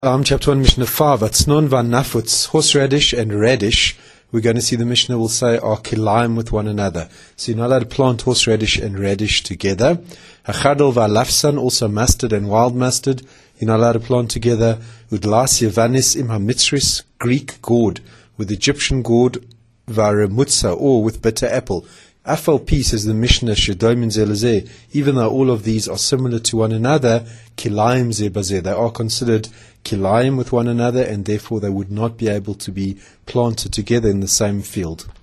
Chapter 1, Mishnah 5, Atznon v'nafutz, horseradish and radish, we're going to see the Mishnah will say are kilaim with one another. So you're not allowed to plant horseradish and radish together. Hachadol v'alafsan, also mustard and wild mustard, you're not allowed to plant together. Udlas yevanis im hamitzris, Greek gourd, with Egyptian gourd, v'aremutza, or with bitter apple. Afal P says the Mishnah Shedoim Zelazeh, even though all of these are similar to one another, kilaim zebazeh, they are considered kilaim with one another, and therefore they would not be able to be planted together in the same field.